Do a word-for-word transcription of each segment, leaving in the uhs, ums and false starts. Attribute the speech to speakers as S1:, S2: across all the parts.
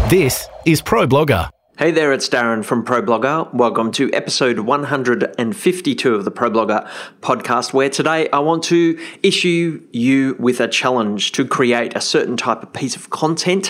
S1: This is ProBlogger.
S2: Hey there, it's Darren from ProBlogger. Welcome to episode one hundred fifty-two of the ProBlogger podcast, where today I want to issue you with a challenge to create a certain type of piece of content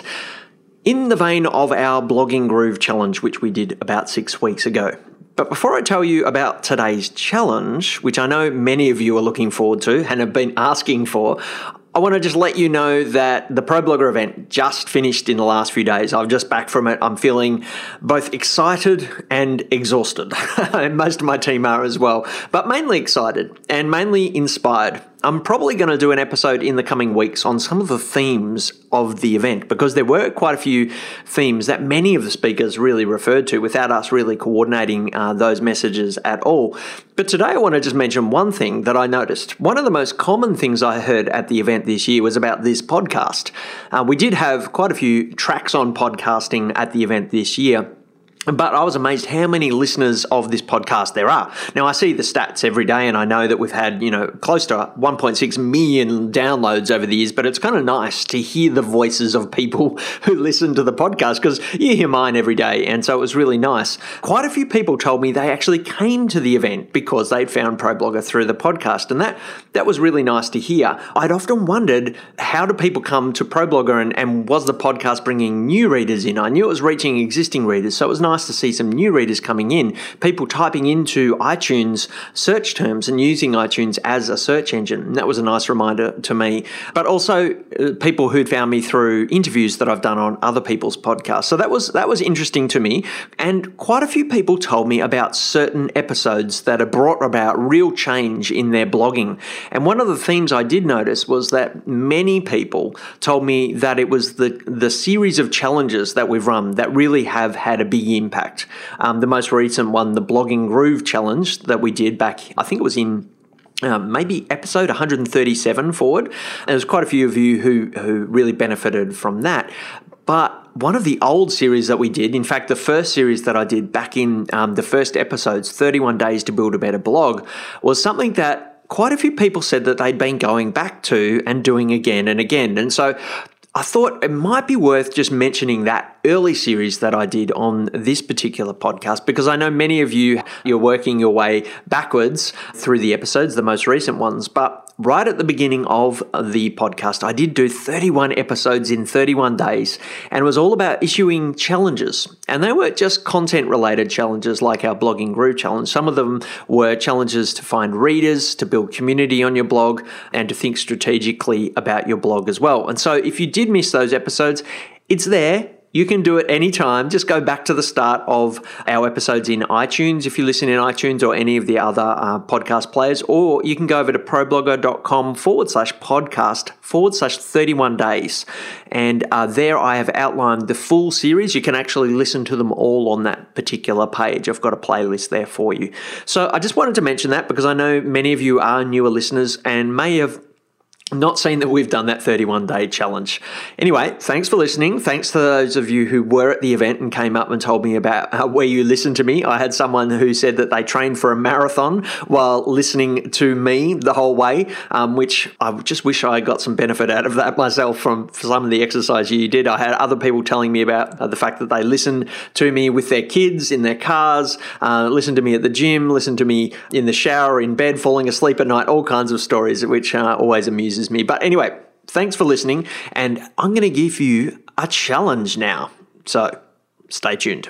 S2: in the vein of our Blogging Groove challenge, which we did about six weeks ago. But before I tell you about today's challenge, which I know many of you are looking forward to and have been asking for, I want to just let you know that the ProBlogger event just finished in the last few days. I'm just back from it. I'm feeling both excited and exhausted. And most of my team are as well, but mainly excited and mainly inspired. I'm probably going to do an episode in the coming weeks on some of the themes of the event, because there were quite a few themes that many of the speakers really referred to without us really coordinating uh, those messages at all. But today I want to just mention one thing that I noticed. One of the most common things I heard at the event this year was about this podcast. Uh, we did have quite a few tracks on podcasting at the event this year, but I was amazed how many listeners of this podcast there are. Now, I see the stats every day, and I know that we've had, you know, close to one point six million downloads over the years, but it's kind of nice to hear the voices of people who listen to the podcast, because you hear mine every day, and so it was really nice. Quite a few people told me they actually came to the event because they'd found ProBlogger through the podcast, and that, that was really nice to hear. I'd often wondered, how do people come to ProBlogger, and, and was the podcast bringing new readers in? I knew it was reaching existing readers, so it was nice to see some new readers coming in, people typing into iTunes search terms and using iTunes as a search engine. And that was a nice reminder to me. But also uh, people who'd found me through interviews that I've done on other people's podcasts. So that was that was interesting to me. And quite a few people told me about certain episodes that have brought about real change in their blogging. And one of the themes I did notice was that many people told me that it was the, the series of challenges that we've run that really have had a big impact. Um, the most recent one, the Blogging Groove challenge that we did back, I think it was in Um, maybe episode one hundred thirty-seven forward. And there's quite a few of you who, who really benefited from that. But one of the old series that we did, in fact, the first series that I did back in um, the first episodes, thirty-one Days to Build a Better Blog, was something that quite a few people said that they'd been going back to and doing again and again. And so I thought it might be worth just mentioning that early series that I did on this particular podcast, because I know many of you, you're working your way backwards through the episodes, the most recent ones, but right at the beginning of the podcast, I did do thirty-one episodes in thirty-one days, and it was all about issuing challenges. And they weren't just content-related challenges like our Blogging Groove challenge. Some of them were challenges to find readers, to build community on your blog, and to think strategically about your blog as well. And so if you did miss those episodes, it's there. You can do it anytime. Just go back to the start of our episodes in iTunes if you listen in iTunes or any of the other uh, podcast players, or you can go over to ProBlogger.com forward slash podcast forward slash 31 days. And uh, there I have outlined the full series. You can actually listen to them all on that particular page. I've got a playlist there for you. So I just wanted to mention that because I know many of you are newer listeners and may have not seen that we've done that thirty-one day challenge. Anyway, thanks for listening. Thanks to those of you who were at the event and came up and told me about uh, where you listened to me. I had someone who said that they trained for a marathon while listening to me the whole way, um, which I just wish I got some benefit out of that myself from some of the exercise you did. I had other people telling me about uh, the fact that they listened to me with their kids in their cars, uh, listened to me at the gym, listened to me in the shower, in bed, falling asleep at night, all kinds of stories, which uh, always amuses me. But anyway, thanks for listening, and I'm going to give you a challenge now. So stay tuned.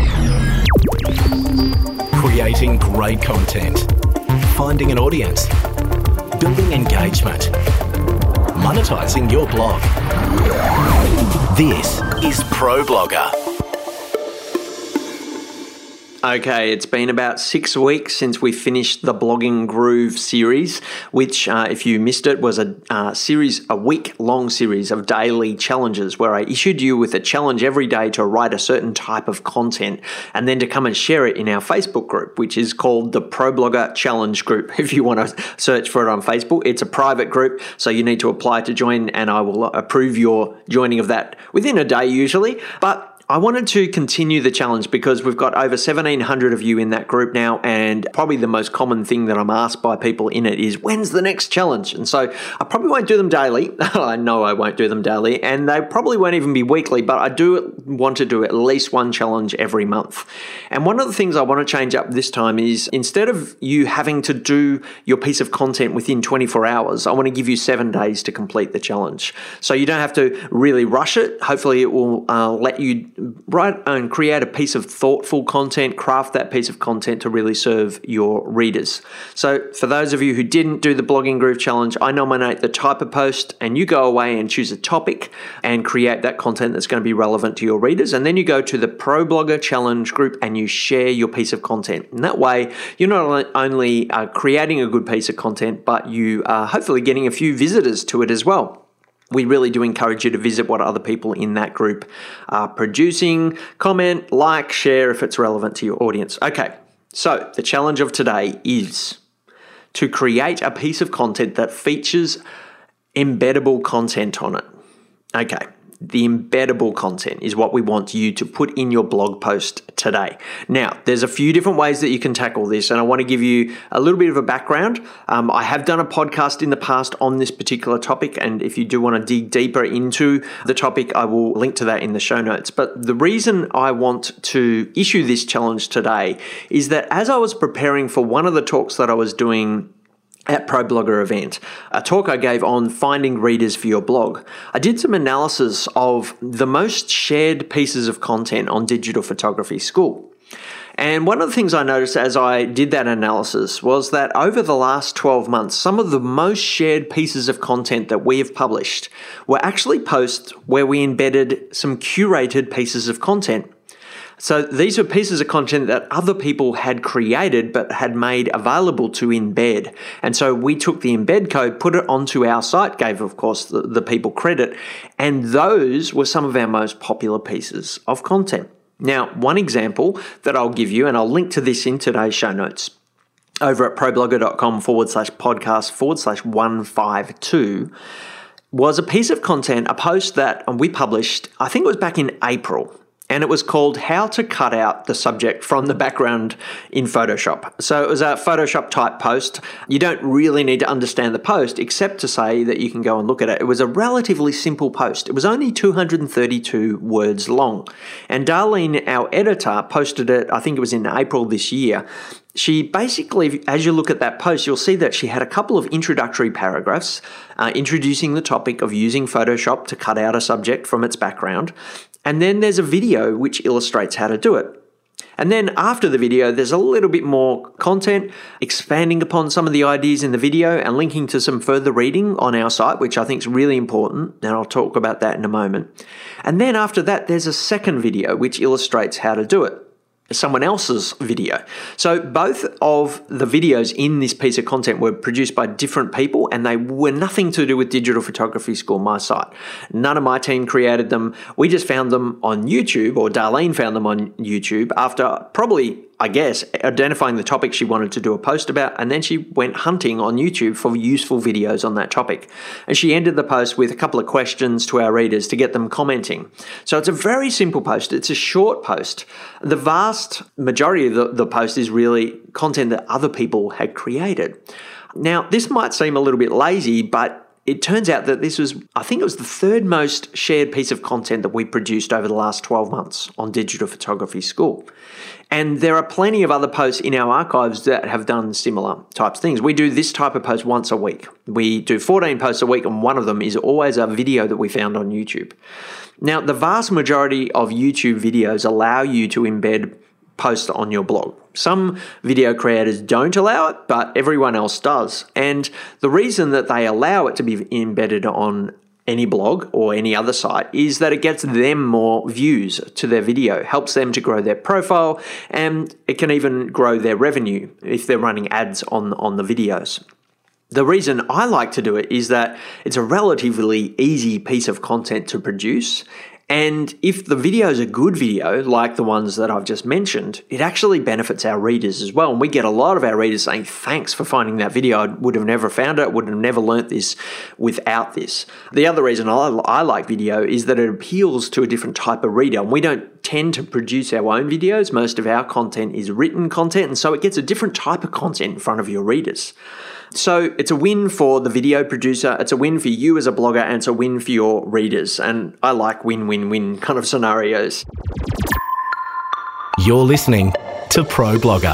S1: Creating great content, finding an audience, building engagement, monetizing your blog. This is ProBlogger.
S2: Okay, it's been about six weeks since we finished the Blogging Groove series, which, uh, if you missed it, was a uh, series, a week-long series of daily challenges where I issued you with a challenge every day to write a certain type of content and then to come and share it in our Facebook group, which is called the ProBlogger Challenge Group. If you want to search for it on Facebook, it's a private group, so you need to apply to join, and I will approve your joining of that within a day usually. But I wanted to continue the challenge because we've got over seventeen hundred of you in that group now, and probably the most common thing that I'm asked by people in it is, when's the next challenge? And so I probably won't do them daily. I know I won't do them daily, and they probably won't even be weekly, but I do want to do at least one challenge every month. And one of the things I want to change up this time is, instead of you having to do your piece of content within twenty-four hours, I want to give you seven days to complete the challenge. So you don't have to really rush it. Hopefully it will uh, let you write and create a piece of thoughtful content, craft that piece of content to really serve your readers. So for those of you who didn't do the Blogging Groove Challenge, I nominate the type of post, and you go away and choose a topic and create that content that's going to be relevant to your readers. And then you go to the Pro Blogger Challenge group and you share your piece of content. And that way, you're not only uh, creating a good piece of content, but you are hopefully getting a few visitors to it as well. We really do encourage you to visit what other people in that group are producing, comment, like, share if it's relevant to your audience. Okay, so the challenge of today is to create a piece of content that features embeddable content on it. Okay, the embeddable content is what we want you to put in your blog post today. Now, there's a few different ways that you can tackle this, and I want to give you a little bit of a background. Um, I have done a podcast in the past on this particular topic, and if you do want to dig deeper into the topic, I will link to that in the show notes. But the reason I want to issue this challenge today is that as I was preparing for one of the talks that I was doing at ProBlogger event, a talk I gave on finding readers for your blog, I did some analysis of the most shared pieces of content on Digital Photography School. And one of the things I noticed as I did that analysis was that over the last twelve months, some of the most shared pieces of content that we have published were actually posts where we embedded some curated pieces of content. So these were pieces of content that other people had created but had made available to embed. And so we took the embed code, put it onto our site, gave, of course, the, the people credit, and those were some of our most popular pieces of content. Now, one example that I'll give you, and I'll link to this in today's show notes, over at problogger.com forward slash podcast forward slash 152, was a piece of content, a post that we published, I think it was back in April. And it was called How to Cut Out the Subject from the Background in Photoshop. So it was a Photoshop type post. You don't really need to understand the post except to say that you can go and look at it. It was a relatively simple post. It was only two hundred thirty-two words long. And Darlene, our editor, posted it, I think it was in April this year. She basically, as you look at that post, you'll see that she had a couple of introductory paragraphs uh, introducing the topic of using Photoshop to cut out a subject from its background. And then there's a video which illustrates how to do it. And then after the video, there's a little bit more content expanding upon some of the ideas in the video and linking to some further reading on our site, which I think is really important. And I'll talk about that in a moment. And then after that, there's a second video which illustrates how to do it. Someone else's video. So both of the videos in this piece of content were produced by different people, and they were nothing to do with Digital Photography School, my site. None of my team created them. We just found them on YouTube, or Darlene found them on YouTube after probably, I guess, identifying the topic she wanted to do a post about, and then she went hunting on YouTube for useful videos on that topic. And she ended the post with a couple of questions to our readers to get them commenting. So it's a very simple post. It's a short post. The vast majority of the, the post is really content that other people had created. Now, this might seem a little bit lazy, but it turns out that this was, I think it was the third most shared piece of content that we produced over the last twelve months on Digital Photography School. And there are plenty of other posts in our archives that have done similar types of things. We do this type of post once a week. We do fourteen posts a week, and one of them is always a video that we found on YouTube. Now, the vast majority of YouTube videos allow you to embed posts on your blog. Some video creators don't allow it, but everyone else does. And the reason that they allow it to be embedded on any blog or any other site is that it gets them more views to their video, helps them to grow their profile, and it can even grow their revenue if they're running ads on, on the videos. The reason I like to do it is that it's a relatively easy piece of content to produce, And if the video is a good video, like the ones that I've just mentioned, it actually benefits our readers as well. And we get a lot of our readers saying, thanks for finding that video. I would have never found it, would have never learnt this without this. The other reason I, I like video is that it appeals to a different type of reader. And we don't tend to produce our own videos. Most of our content is written content, and so it gets a different type of content in front of your readers. So it's a win for the video producer, it's a win for you as a blogger, and it's a win for your readers. And I like win-win-win kind of scenarios.
S1: You're listening to Pro Blogger.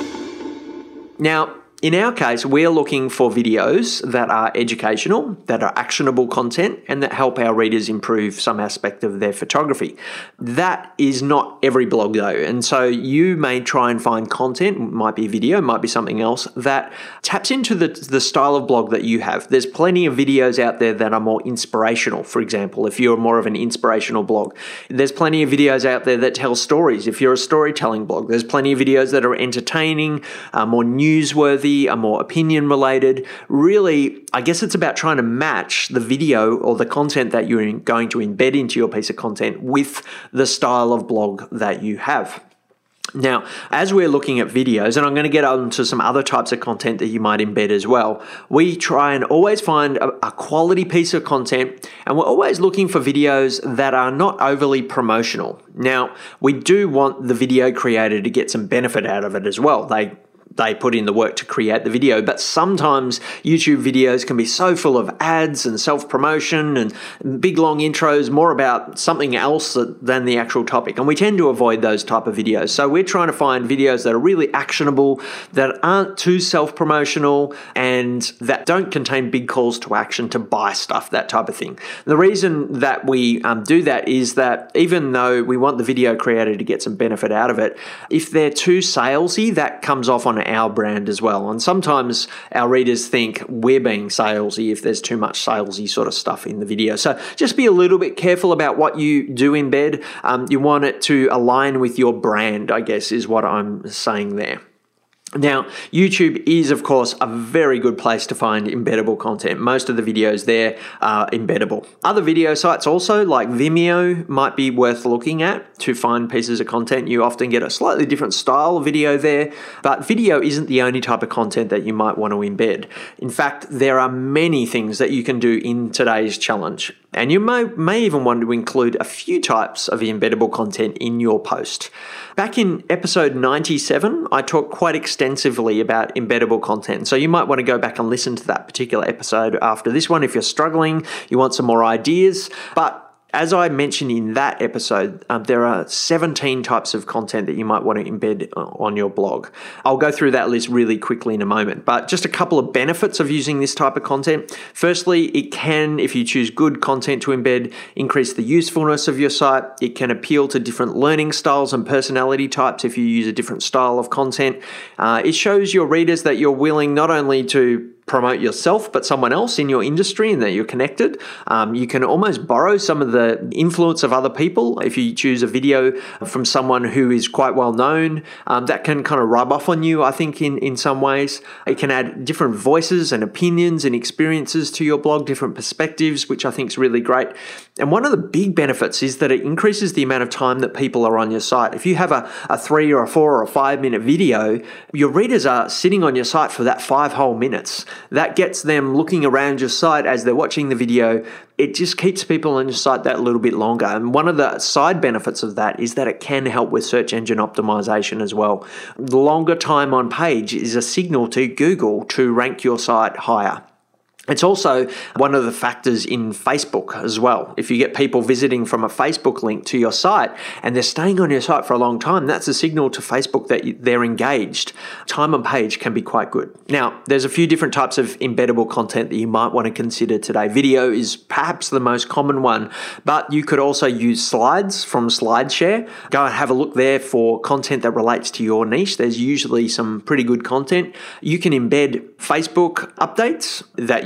S2: Now, in our case, we're looking for videos that are educational, that are actionable content, and that help our readers improve some aspect of their photography. That is not every blog though. And so you may try and find content, might be video, might be something else, that taps into the, the style of blog that you have. There's plenty of videos out there that are more inspirational, for example, if you're more of an inspirational blog. There's plenty of videos out there that tell stories, if you're a storytelling blog. There's plenty of videos that are entertaining, uh, more newsworthy, are more opinion related. Really, I guess it's about trying to match the video or the content that you're going to embed into your piece of content with the style of blog that you have. Now, as we're looking at videos, and I'm going to get on to some other types of content that you might embed as well, we try and always find a, a quality piece of content, and we're always looking for videos that are not overly promotional. Now, we do want the video creator to get some benefit out of it as well. They They put in the work to create the video, but sometimes YouTube videos can be so full of ads and self-promotion and big long intros, more about something else than the actual topic. And we tend to avoid those type of videos. So we're trying to find videos that are really actionable, that aren't too self-promotional, and that don't contain big calls to action to buy stuff, that type of thing. The reason that we um, do that is that even though we want the video creator to get some benefit out of it, if they're too salesy, that comes off on our brand as well. And sometimes our readers think we're being salesy if there's too much salesy sort of stuff in the video. So just be a little bit careful about what you do embed. Um, you want it to align with your brand, I guess, is what I'm saying there. Now, YouTube is, of course, a very good place to find embeddable content. Most of the videos there are embeddable. Other video sites also, like Vimeo, might be worth looking at to find pieces of content. You often get a slightly different style of video there, but video isn't the only type of content that you might want to embed. In fact, there are many things that you can do in today's challenge. And you may, may even want to include a few types of embeddable content in your post. Back in episode ninety-seven, I talked quite extensively about embeddable content. So you might want to go back and listen to that particular episode after this one if you're struggling, you want some more ideas. But as I mentioned in that episode, um, there are seventeen types of content that you might want to embed on your blog. I'll go through that list really quickly in a moment, but just a couple of benefits of using this type of content. Firstly, it can, if you choose good content to embed, increase the usefulness of your site. It can appeal to different learning styles and personality types if you use a different style of content. Uh, it shows your readers that you're willing not only to promote yourself, but someone else in your industry and that you're connected. Um, you can almost borrow some of the influence of other people. If you choose a video from someone who is quite well known, um, that can kind of rub off on you, I think, in, in some ways. It can add different voices and opinions and experiences to your blog, different perspectives, which I think is really great. And one of the big benefits is that it increases the amount of time that people are on your site. If you have a, a three or a four or a five minute video, your readers are sitting on your site for that five whole minutes. That gets them looking around your site as they're watching the video. It just keeps people on your site that little bit longer. And one of the side benefits of that is that it can help with search engine optimization as well. The longer time on page is a signal to Google to rank your site higher. It's also one of the factors in Facebook as well. If you get people visiting from a Facebook link to your site and they're staying on your site for a long time, that's a signal to Facebook that they're engaged. Time on page can be quite good. Now, there's a few different types of embeddable content that you might want to consider today. Video is perhaps the most common one, but you could also use slides from SlideShare. Go and have a look there for content that relates to your niche. There's usually some pretty good content. You can embed Facebook updates that you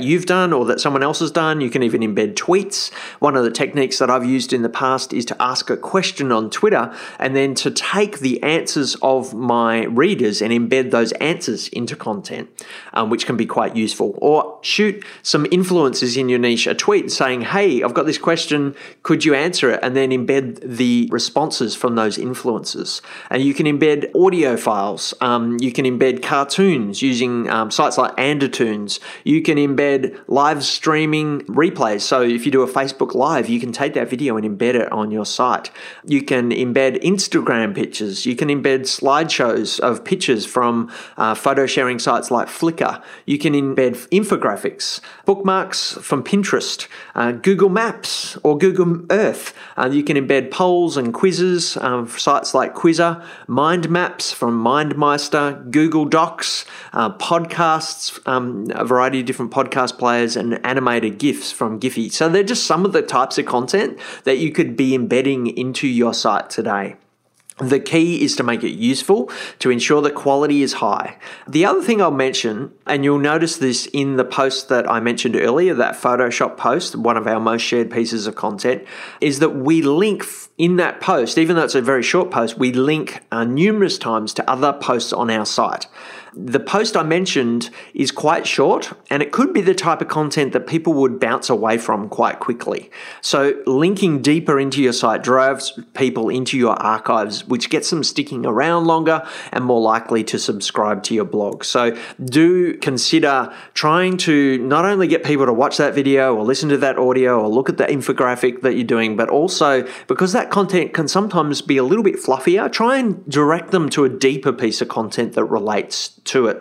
S2: you've done or that someone else has done. You can even embed tweets. One of the techniques that I've used in the past is to ask a question on Twitter and then to take the answers of my readers and embed those answers into content, um, which can be quite useful. Or shoot some influencers in your niche a tweet saying, hey, I've got this question, could you answer it? And then embed the responses from those influencers. And you can embed audio files. Um, you can embed cartoons using um, sites like Andertoons. You can embed live streaming replays. So if you do a Facebook Live, you can take that video and embed it on your site. You can embed Instagram pictures. You can embed slideshows of pictures from uh, photo sharing sites like Flickr. You can embed infographics, bookmarks from Pinterest, uh, Google Maps or Google Earth. Uh, you can embed polls and quizzes um, for sites like Quizzer, mind maps from MindMeister, Google Docs, uh, podcasts, um, a variety of different podcast players, and animated GIFs from Giphy. So they're just some of the types of content that you could be embedding into your site today. The key is to make it useful, to ensure the quality is high. The other thing I'll mention, and you'll notice this in the post that I mentioned earlier, that Photoshop post, one of our most shared pieces of content, is that we link in that post, even though it's a very short post, we link uh, numerous times to other posts on our site. The post I mentioned is quite short, and it could be the type of content that people would bounce away from quite quickly. So linking deeper into your site drives people into your archives, which gets them sticking around longer and more likely to subscribe to your blog. So do consider trying to not only get people to watch that video or listen to that audio or look at the infographic that you're doing, but also because that content can sometimes be a little bit fluffier, try and direct them to a deeper piece of content that relates to it.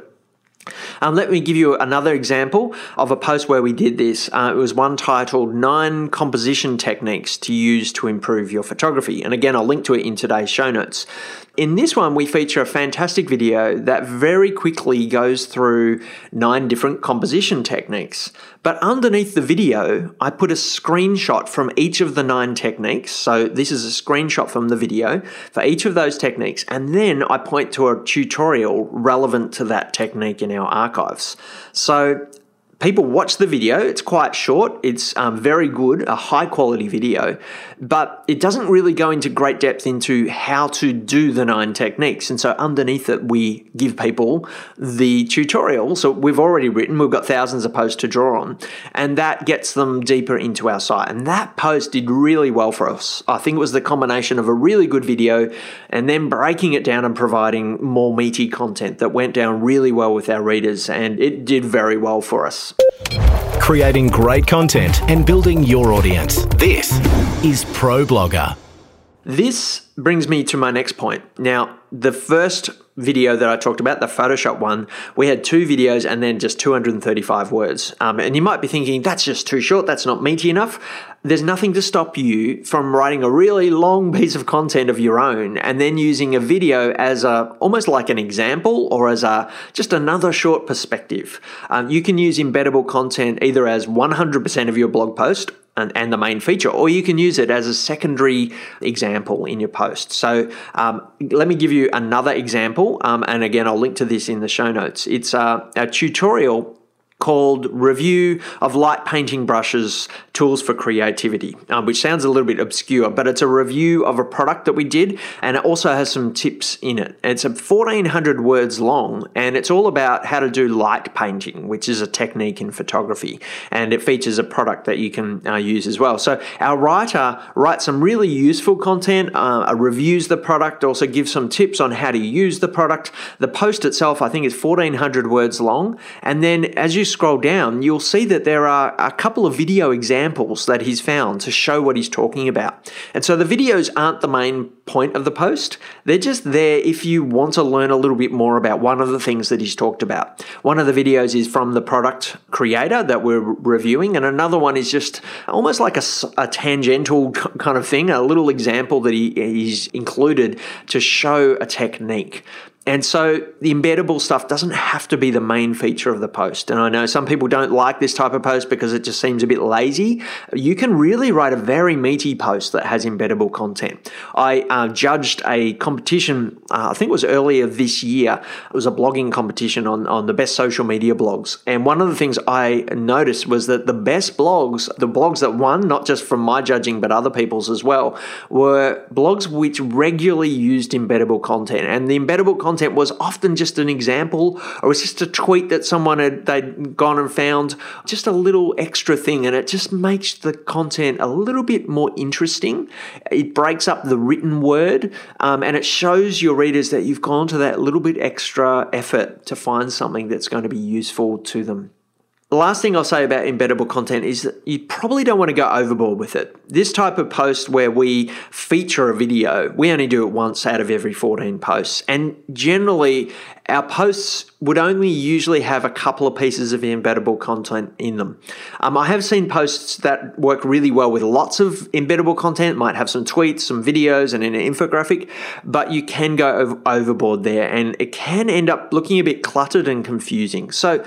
S2: Um, let me give you another example of a post where we did this. Uh, it was one titled Nine Composition Techniques to Use to Improve Your Photography. And again, I'll link to it in today's show notes. In this one, we feature a fantastic video that very quickly goes through nine different composition techniques. But underneath the video, I put a screenshot from each of the nine techniques. So this is a screenshot from the video for each of those techniques. And then I point to a tutorial relevant to that technique in our archives. So people watch the video. It's quite short. It's um, very good, a high quality video, but it doesn't really go into great depth into how to do the nine techniques. And so underneath it, we give people the tutorial. So we've already written, we've got thousands of posts to draw on, and that gets them deeper into our site. And that post did really well for us. I think it was the combination of a really good video and then breaking it down and providing more meaty content that went down really well with our readers, and it did very well for us.
S1: Creating great content and building your audience. This is ProBlogger.
S2: This brings me to my next point. Now, the first video that I talked about, the Photoshop one, we had two videos and then just two hundred thirty-five words. Um, and you might be thinking, that's just too short, that's not meaty enough. There's nothing to stop you from writing a really long piece of content of your own and then using a video as a almost like an example or as a just another short perspective. Um, you can use embeddable content either as one hundred percent of your blog post And, and the main feature, or you can use it as a secondary example in your post. So um, let me give you another example, um, and again, I'll link to this in the show notes. It's uh, a tutorial called Review of Light Painting Brushes, Tools for Creativity, um, which sounds a little bit obscure, but it's a review of a product that we did, and it also has some tips in it. It's a fourteen hundred words long, and it's all about how to do light painting, which is a technique in photography, and it features a product that you can uh, use as well. So our writer writes some really useful content, uh, reviews the product, also gives some tips on how to use the product. The post itself, I think, is fourteen hundred words long, and then as you scroll down, you'll see that there are a couple of video examples that he's found to show what he's talking about. And so the videos aren't the main point of the post. They're just there if you want to learn a little bit more about one of the things that he's talked about. One of the videos is from the product creator that we're reviewing, and another one is just almost like a, a tangential kind of thing, a little example that he, he's included to show a technique. And so the embeddable stuff doesn't have to be the main feature of the post. And I know some people don't like this type of post because it just seems a bit lazy. You can really write a very meaty post that has embeddable content. I uh, judged a competition, uh, I think it was earlier this year. It was a blogging competition on, on the best social media blogs. And one of the things I noticed was that the best blogs, the blogs that won, not just from my judging, but other people's as well, were blogs which regularly used embeddable content. And the embeddable content was often just an example, or it was just a tweet that someone had they'd gone and found, just a little extra thing, and it just makes the content a little bit more interesting. It breaks up the written word, um, and it shows your readers that you've gone to that little bit extra effort to find something that's going to be useful to them. The last thing I'll say about embeddable content is that you probably don't want to go overboard with it. This type of post where we feature a video, we only do it once out of every fourteen posts. And generally, our posts would only usually have a couple of pieces of embeddable content in them. Um, I have seen posts that work really well with lots of embeddable content, might have some tweets, some videos, and an infographic, but you can go over- overboard there, and it can end up looking a bit cluttered and confusing. So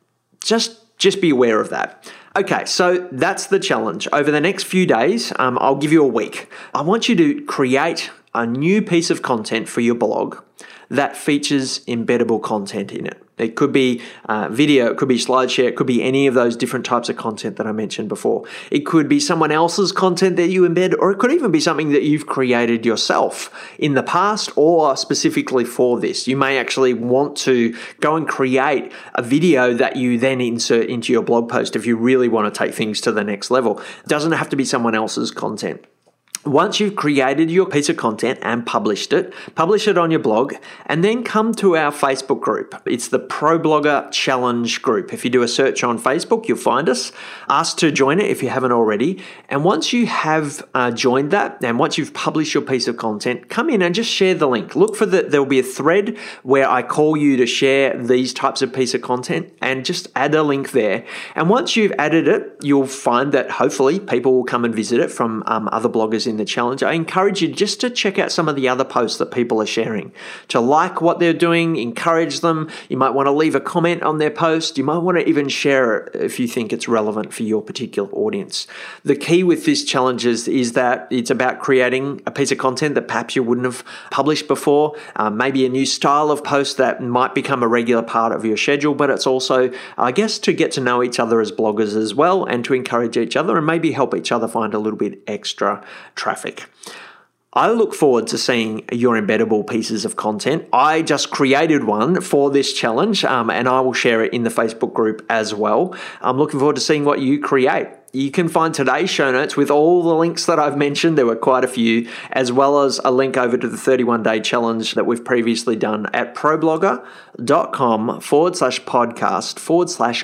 S2: just Just be aware of that. Okay, so that's the challenge. Over the next few days, um, I'll give you a week. I want you to create a new piece of content for your blog that features embeddable content in it. It could be uh, video, it could be SlideShare, it could be any of those different types of content that I mentioned before. It could be someone else's content that you embed, or it could even be something that you've created yourself in the past or specifically for this. You may actually want to go and create a video that you then insert into your blog post if you really want to take things to the next level. It doesn't have to be someone else's content. Once you've created your piece of content and published it, publish it on your blog, and then come to our Facebook group. It's the ProBlogger Challenge group. If you do a search on Facebook, you'll find us. Ask to join it if you haven't already. And once you have uh, joined that, and once you've published your piece of content, come in and just share the link. Look for the, there'll be a thread where I call you to share these types of piece of content, and just add a link there. And once you've added it, you'll find that hopefully people will come and visit it from um, other bloggers in the challenge. I encourage you just to check out some of the other posts that people are sharing, to like what they're doing, encourage them. You might want to leave a comment on their post. You might want to even share it if you think it's relevant for your particular audience. The key with this challenge is, is that it's about creating a piece of content that perhaps you wouldn't have published before, uh, maybe a new style of post that might become a regular part of your schedule, but it's also, I guess, to get to know each other as bloggers as well, and to encourage each other and maybe help each other find a little bit extra traffic. I look forward to seeing your embeddable pieces of content. I just created one for this challenge, um, and I will share it in the Facebook group as well. I'm looking forward to seeing what you create. You can find today's show notes with all the links that I've mentioned. There were quite a few, as well as a link over to the thirty-one day challenge that we've previously done at problogger.com forward slash podcast forward slash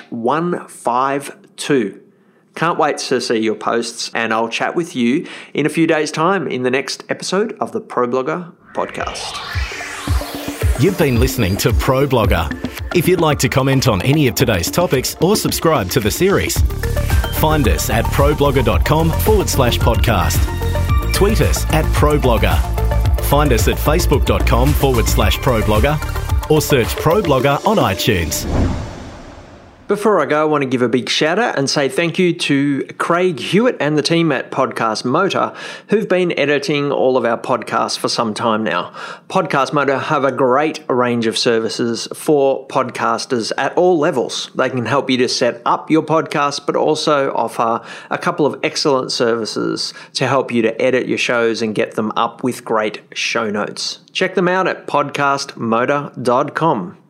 S2: 152. Can't wait to see your posts, and I'll chat with you in a few days' time in the next episode of the ProBlogger podcast.
S1: You've been listening to ProBlogger. If you'd like to comment on any of today's topics or subscribe to the series, find us at problogger.com forward slash podcast. Tweet us at ProBlogger. Find us at facebook.com forward slash ProBlogger or search ProBlogger on iTunes.
S2: Before I go, I want to give a big shout out and say thank you to Craig Hewitt and the team at Podcast Motor, who've been editing all of our podcasts for some time now. Podcast Motor have a great range of services for podcasters at all levels. They can help you to set up your podcast, but also offer a couple of excellent services to help you to edit your shows and get them up with great show notes. Check them out at podcast motor dot com.